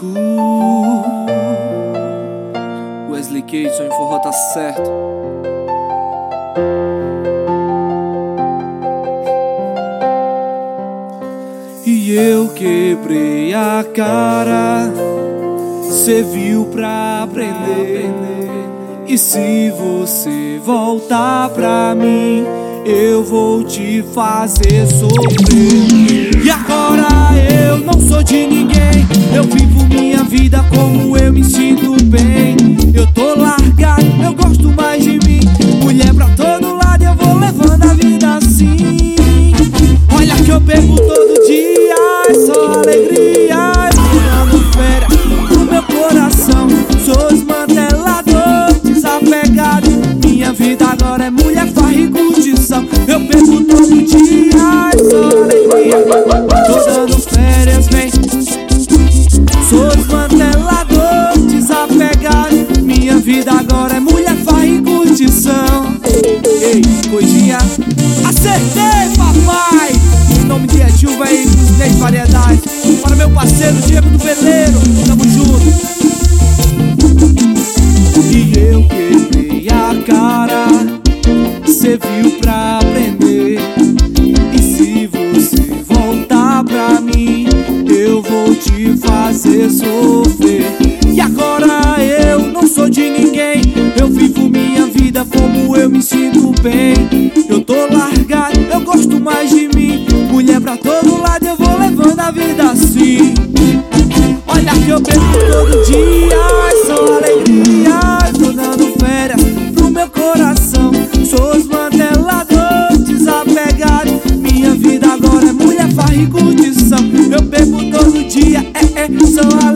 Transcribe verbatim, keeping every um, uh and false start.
Uh, Wesley Keyson em forró tá certo. E eu quebrei a cara, cê viu pra aprender. E se você voltar pra mim, eu vou te fazer sofrer. E agora eu não sou de ninguém, eu vivo minha vida como eu me sinto bem. Eu tô largado, eu gosto mais de mim. Mulher pra todo lado, eu vou levando a vida assim. Olha que eu bebo todo dia, é só alegria. Eu tirando férias do meu coração, sou desmantelador, desapegado. Minha vida agora é mulher, farra e curtição. Eu bebo todo dia, é só alegria. Tô dando férias, vem. Sou desmantelador, desapegado. Minha vida agora é mulher, farra e curtição. Ei, coisinha, acertei, papai. Em nome de Edil Veículos, dez variedades. Para meu parceiro Diego do Veleiro, tamo junto. E eu quebrei a cara, cê viu pra aprender. E se você voltar pra mim, eu vou te fazer sofrer. E agora eu não sou de ninguém, eu vivo minha vida como eu me sinto bem. Eu tô largado, eu gosto mais de mim. Mulher pra todo lado, eu vou levando a vida assim. Olha que eu bebo todo dia, é só alegria. Tô dando férias pro meu coração, sou desmantelador, desapegado. Minha vida agora é mulher, farra e curtição. Eu bebo todo dia, é, é, só alegria.